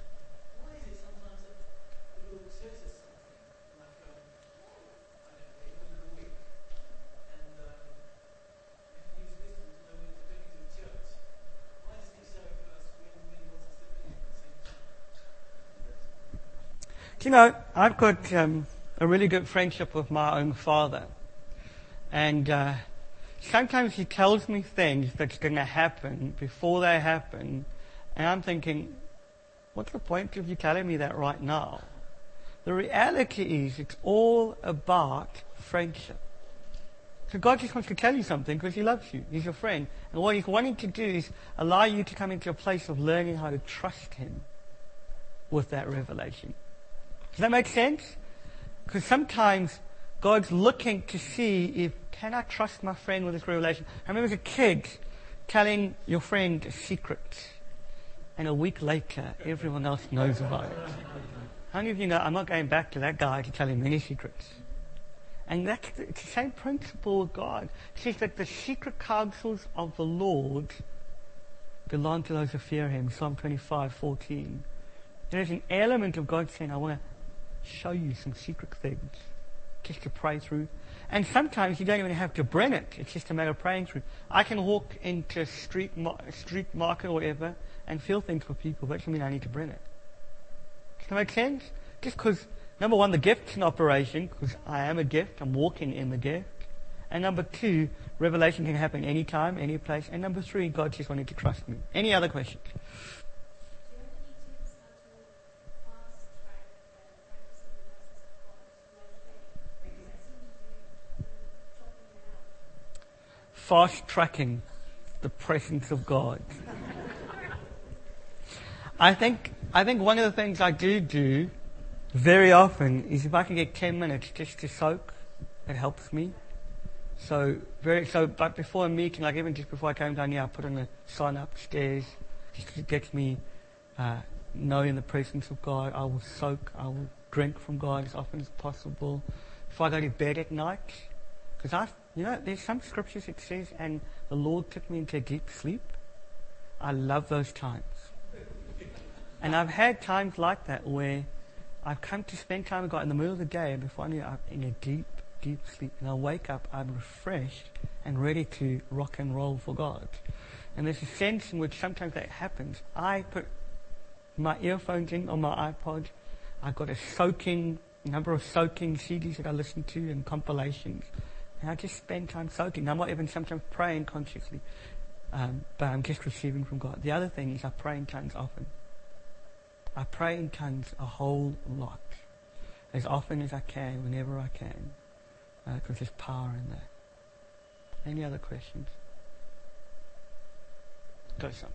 You know, I've got a really good friendship with my own father. And sometimes he tells me things that's going to happen before they happen. And I'm thinking, what's the point of you telling me that right now? The reality is it's all about friendship. So God just wants to tell you something because He loves you. He's your friend. And what He's wanting to do is allow you to come into a place of learning how to trust Him with that revelation. Does that make sense? Because sometimes God's looking to see if, can I trust my friend with this revelation? I remember as a kid telling your friend a secret, and a week later everyone else knows about it. How many of you know I'm not going back to that guy to tell him any secrets? And it's the same principle with God. It says that the secret counsels of the Lord belong to those who fear Him. Psalm 25:14. There's an element of God saying, I want to show you some secret things just to pray through. And sometimes you don't even have to bring it. It's just a matter of praying through. I can walk into a street market or whatever and feel things for people. That doesn't mean I need to bring it. Does that make sense? Just because, number one, the gift's in operation, because I am a gift. I'm walking in the gift. And number two, revelation can happen anytime, any place. And number three, God just wanted to trust me. Any other questions? fast-tracking the presence of God. I think one of the things I do very often is if I can get 10 minutes just to soak, it helps me. But before a meeting, like even just before I came down here, I put on the sun upstairs, just to get me knowing the presence of God. I will soak, I will drink from God as often as possible. Before I go to bed at night, because there's some scriptures that says, and the Lord took me into a deep sleep. I love those times. And I've had times like that where I've come to spend time with God in the middle of the day, and before I knew it, I'm in a deep sleep. And I wake up, I'm refreshed and ready to rock and roll for God. And there's a sense in which sometimes that happens. I put my earphones in on my iPod. I've got a number of soaking CDs that I listen to and compilations. And I just spend time soaking. I'm not even sometimes praying consciously, but I'm just receiving from God. The other thing is I pray in tongues often. I pray in tongues a whole lot, as often as I can, whenever I can, because there's power in that. Any other questions? Go, son.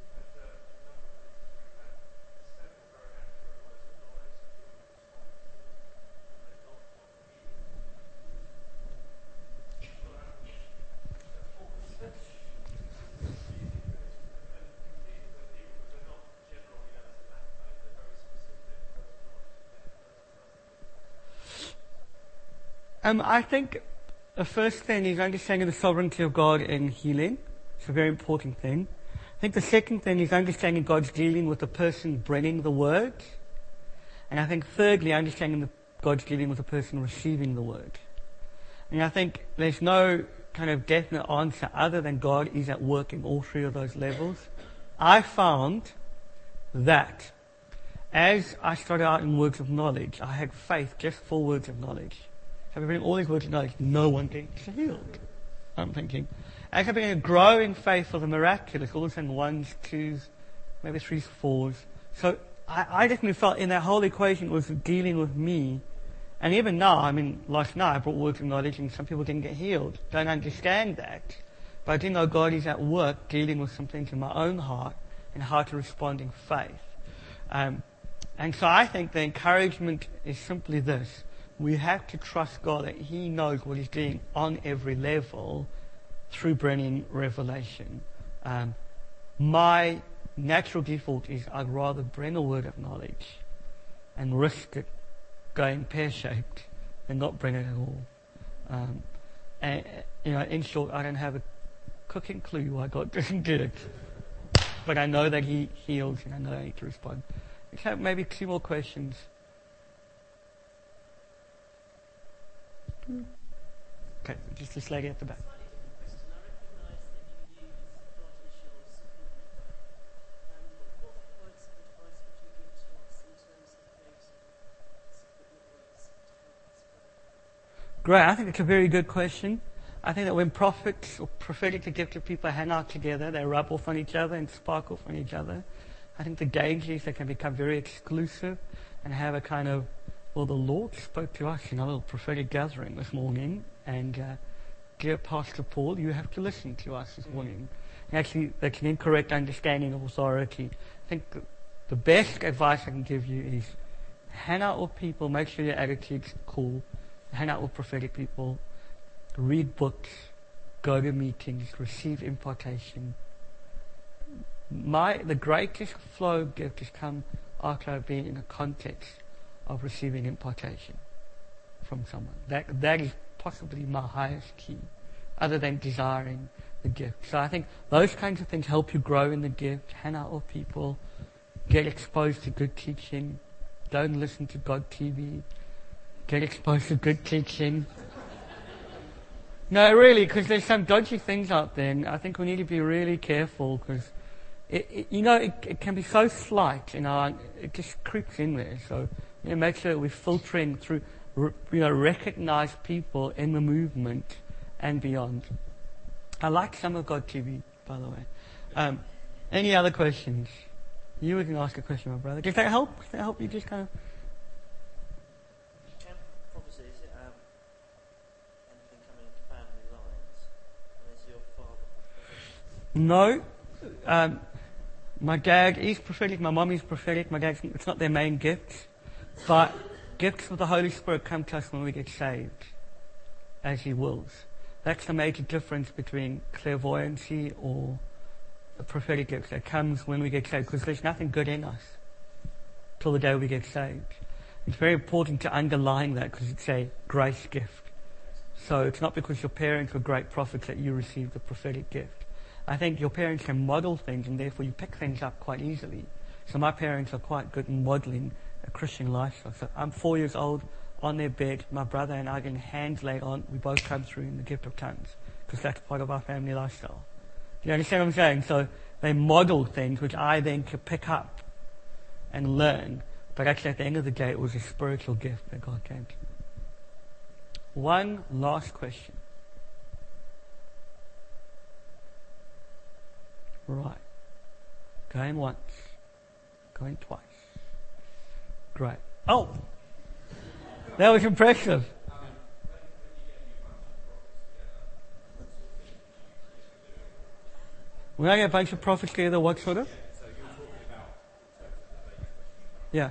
I think the first thing is understanding the sovereignty of God in healing. It's a very important thing. I think the second thing is understanding God's dealing with the person bringing the word. And I think thirdly, understanding God's dealing with the person receiving the word. And I think there's no kind of definite answer other than God is at work in all three of those levels. I found that as I started out in words of knowledge, I had faith just for words of knowledge. So I've been all these words of knowledge, no one gets healed. I'm thinking. As I've been growing faith for the miraculous, all of a sudden ones, twos, maybe threes, fours. So I definitely felt in that whole equation it was dealing with me. And even now, last night I brought words of knowledge and some people didn't get healed. Don't understand that. But I do know God is at work dealing with some things in my own heart and how to respond in faith. And so I think the encouragement is simply this. We have to trust God that He knows what He's doing on every level through bringing revelation. My natural default is I'd rather bring a word of knowledge and risk it going pear-shaped than not bring it at all. And in short, I don't have a cooking clue why God doesn't do it. But I know that He heals and I know I need to respond. Okay, maybe two more questions. Okay, just this lady at the back. Great, I think it's a very good question. I think that when prophets or prophetically gifted people hang out together, they rub off on each other and spark off on each other. I think the danger is they can become very exclusive and have a kind of, well, the Lord spoke to us in a little prophetic gathering this morning, and dear Pastor Paul, you have to listen to us this morning. And actually, that's an incorrect understanding of authority. I think the best advice I can give you is hang out with people, make sure your attitude's cool, hang out with prophetic people, read books, go to meetings, receive impartation. The greatest flow of gift has come after I've been in a context of receiving impartation from someone. That is possibly my highest key, other than desiring the gift. So I think those kinds of things help you grow in the gift, hang out with people, get exposed to good teaching, don't listen to God TV, get exposed to good teaching. No, really, because there's some dodgy things out there, and I think we need to be really careful, because it can be so slight, it just creeps in there. So, make sure that we're filtering through, recognize people in the movement and beyond. I like some of God TV, by the way. Any other questions? You were going to ask a question, my brother. Does that help? Does that help you just kind of... Can prophecies, anything coming into family lines? And is your No. My dad is prophetic, my mum is prophetic, it's not their main gift. But gifts of the Holy Spirit come to us when we get saved, as He wills. That's the major difference between clairvoyancy or a prophetic gift that comes when we get saved, because there's nothing good in us till the day we get saved. It's very important to underline that because it's a grace gift. So it's not because your parents were great prophets that you received the prophetic gift. I think your parents can model things and therefore you pick things up quite easily. So my parents are quite good in modeling a Christian lifestyle. So I'm 4 years old, on their bed, my brother and I getting hands laid on, we both come through in the gift of tongues because that's part of our family lifestyle. Do you understand what I'm saying? So they model things which I then could pick up and learn. But actually at the end of the day it was a spiritual gift that God gave to me. One last question. Right. Going once. Going twice. Great. Oh! That was impressive. When I get a bunch of prophets together, what sort of? Yeah.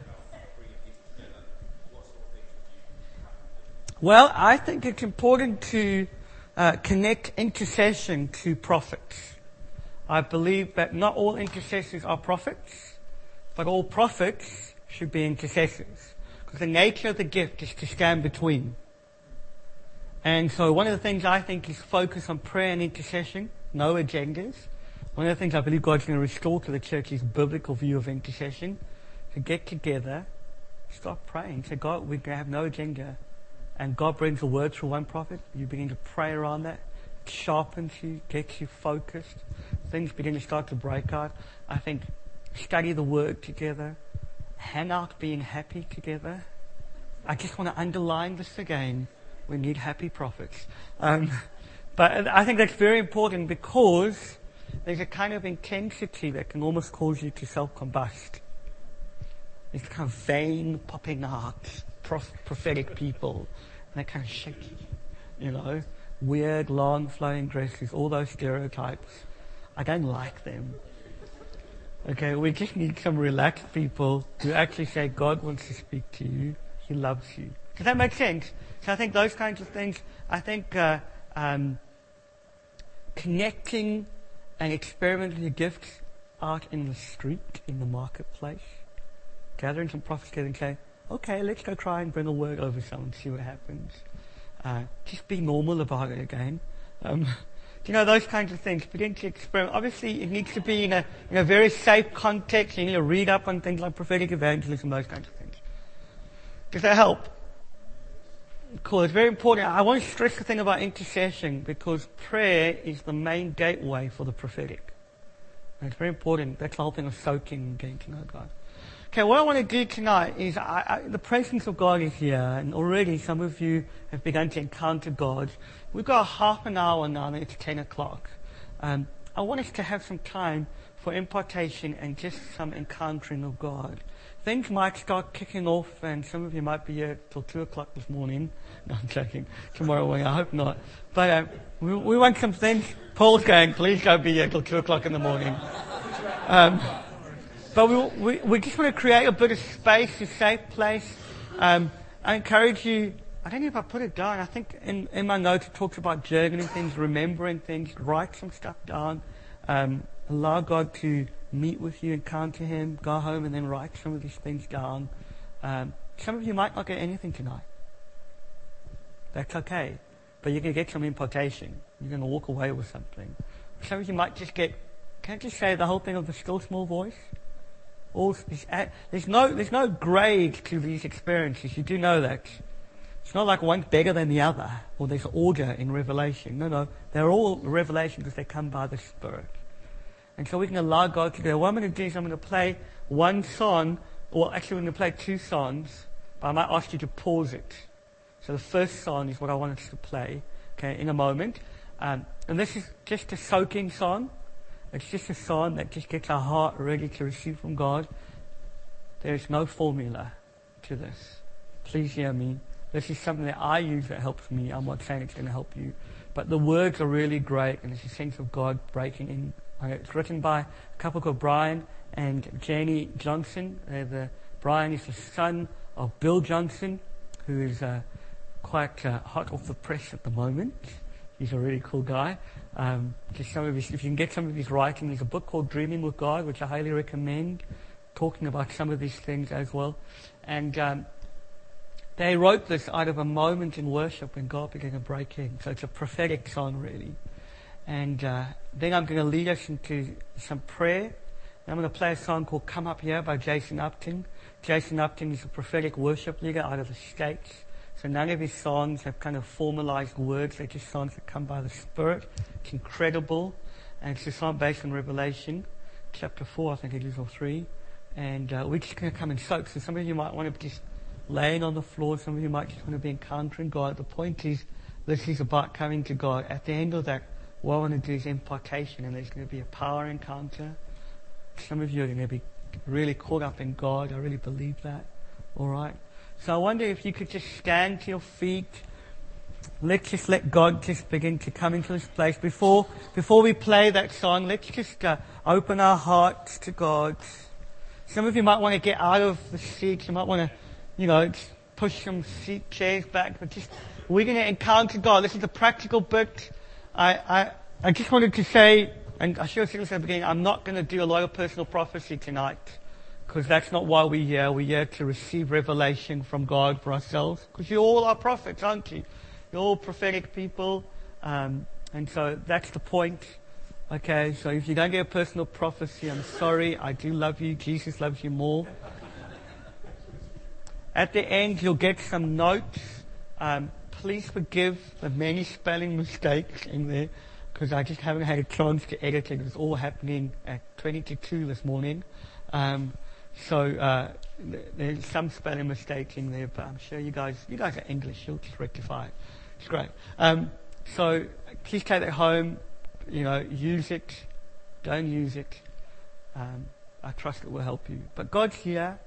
Well, I think it's important to connect intercession to prophets. I believe that not all intercessors are prophets, but all prophets should be intercessors. Because the nature of the gift is to stand between. And so one of the things I think is focus on prayer and intercession, no agendas. One of the things I believe God's going to restore to the church is biblical view of intercession. To get together, start praying. Say, God, we're going to have no agenda. And God brings a word through one prophet. You begin to pray around that. It sharpens you, gets you focused. Things begin to start to break out. I think study the word together. Hang out being happy together. I just want to underline this again. We need happy prophets. But I think that's very important because there's a kind of intensity that can almost cause you to self-combust. There's kind of vein popping out, prophetic people, and they kind of shaky, weird, long, flowing dresses, all those stereotypes. I don't like them. Okay, we just need some relaxed people who actually say God wants to speak to you. He loves you. Does that make sense? So I think those kinds of things, connecting and experimenting the gifts out in the street, in the marketplace, gathering some prophets together and say, okay, let's go try and bring a word over someone, see what happens. Just be normal about it again. Those kinds of things. Begin to experiment. Obviously, it needs to be in a very safe context. You need to read up on things like prophetic evangelism, those kinds of things. Does that help? Cool. It's very important. I want to stress the thing about intercession because prayer is the main gateway for the prophetic. And it's very important. That's the whole thing of soaking and getting to know God. Okay, what I want to do tonight is, the presence of God is here, and already some of you have begun to encounter God. We've got half an hour now, and it's 10 o'clock. I want us to have some time for impartation and just some encountering of God. Things might start kicking off, and some of you might be here till 2 o'clock this morning. No, I'm joking. Tomorrow morning, I hope not. But we want some things. Paul's going, please don't be here till 2 o'clock in the morning. But we just want to create a bit of space, a safe place. I encourage you, I don't know if I put it down, I think in my notes it talks about journaling things, remembering things, write some stuff down, allow God to meet with you, encounter Him, go home and then write some of these things down. Some of you might not get anything tonight. That's okay. But you're going to get some impartation. You're going to walk away with something. Some of you might just get, can I just say the whole thing of the still small voice? There's no grade to these experiences. You do know that. It's not like one's better than the other, or there's order in revelation. No. They're all revelation because they come by the Spirit. And so we can allow God to go, what I'm going to do is I'm going to play one song, or actually we're going to play two songs, but I might ask you to pause it. So the first song is what I want us to play, okay, in a moment. And this is just a soaking song. It's just a song that just gets our heart ready to receive from God. There is no formula to this. Please hear me. This is something that I use that helps me. I'm not saying it's going to help you. But the words are really great, and it's a sense of God breaking It's written by a couple called Brian and Janie Johnson. Brian is the son of Bill Johnson, who is quite hot off the press at the moment. He's a really cool guy. If you can get some of his writing, there's a book called Dreaming with God, which I highly recommend, talking about some of these things as well. And they wrote this out of a moment in worship when God began to break in. So it's a prophetic song, really. And then I'm going to lead us into some prayer. And I'm going to play a song called Come Up Here by Jason Upton. Jason Upton is a prophetic worship leader out of the States. So none of his songs have kind of formalized words. They're just songs that come by the Spirit. It's incredible. And it's a song based on Revelation, chapter 4, I think it is, or 3. And we're just going to come and soak. So some of you might want to be just laying on the floor. Some of you might just want to be encountering God. The point is, this is about coming to God. At the end of that, what I want to do is impartation, and there's going to be a power encounter. Some of you are going to be really caught up in God. I really believe that. All right. So I wonder if you could just stand to your feet. Let's just let God just begin to come into this place. Before we play that song, let's just open our hearts to God. Some of you might want to get out of the seats. You might want to, push some chairs back. But we're going to encounter God. This is a practical bit. I just wanted to say, and I should have said this at the beginning, I'm not going to do a lot of personal prophecy tonight, because that's not why we're here. We're here to receive revelation from God for ourselves, because you all are prophets, aren't you? You're all prophetic people, and so that's the point. Okay, so if you don't get a personal prophecy, I'm sorry. I do love you. Jesus loves you more. At the end, you'll get some notes. Please forgive the many spelling mistakes in there, because I just haven't had a chance to edit it. It was all happening at 20 to 2 this morning. So there's some spelling mistakes in there, but I'm sure you guys are English. You'll just rectify it. It's great. So please take that home. Use it. Don't use it. I trust it will help you. But God's here.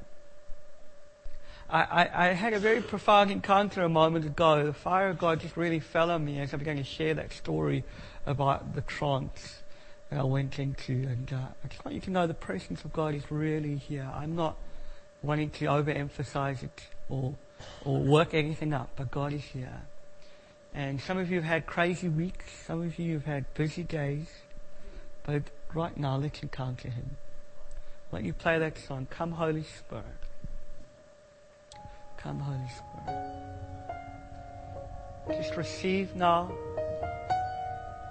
I had a very profound encounter a moment ago. The fire of God just really fell on me as I began to share that story about the trance that I went into. And I just want you to know the presence of God is really here. I'm not wanting to overemphasize it or work anything up, but God is here. And some of you have had crazy weeks. Some of you have had busy days. But right now, let's encounter Him. Let you play that song, Come Holy Spirit. Come Holy Spirit. Just receive now